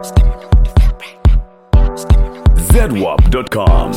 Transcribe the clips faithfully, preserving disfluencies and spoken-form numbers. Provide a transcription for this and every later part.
Z W A P dot com.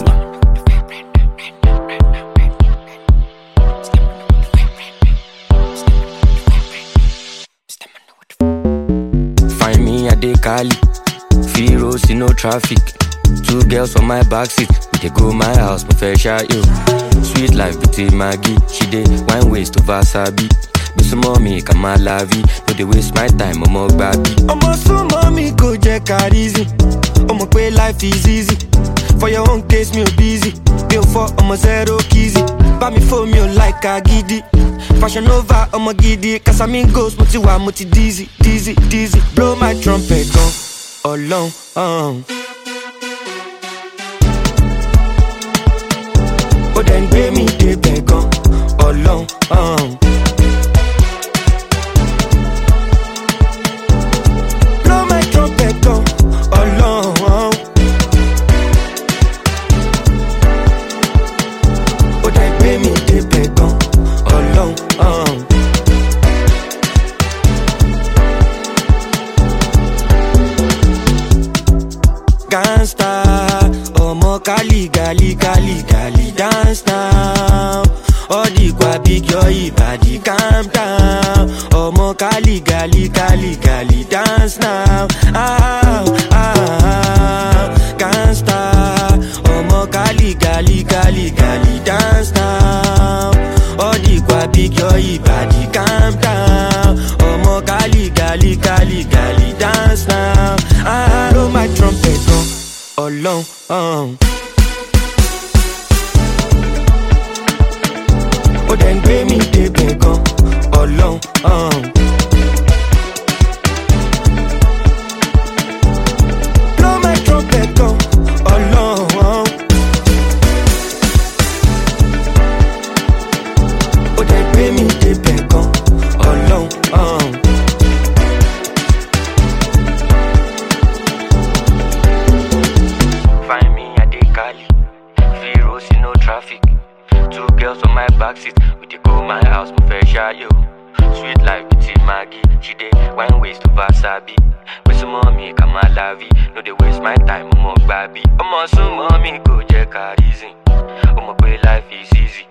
Find me at the Cali, Firo, see no traffic. Two girls on my backseat, we dey go my house, my fair share yo. Sweet life between Maggie, she dey wine waist to Vasabi. Be some mommy, come my lavi, no dey waste my time, I'm more baby. I'm so mommy, go check her easy. I'm a life is easy. For your own case, me busy. Bill for I'm a zero kizzy. Buy me for me like a giddy. Fashion over, I'm a giddy. Cause I'm in ghost, muti wa muti dizzy, dizzy, dizzy. Blow my trumpet gun, alone, um. Oh, then pay me the beg on, alone, um. Blow my trumpet gun, alone, um. Oh, then pay me the beg on, alone, um. Gangsta, omo Cali, gali, gali, gali, dance now. All the big your body, calm down. Omo Cali, gali, gali, gali, dance now. Ah, ah, ah. Gangsta, omo Cali, gali, gali, gali, dance now. All the big your body, calm down. Omo Cali, gali, gali, gali, dance now. Ah, blow my trumpet on, alone, um. Oh, then pay me the beg on, alone, um. Blow my trumpet on, alone, um. Oh, then pay me the beg on, alone, um. Find me at the Cali, Firo, see no traffic. Two girls on my backseat, we dey go my house, my fair share yo. Sweet life between Maggie, she dey wine waist to Vasabi. With some mommy, come my lavi, no dey waste my time, I'm more baby. I'm also mommy, go check her easy. I'm a life is easy.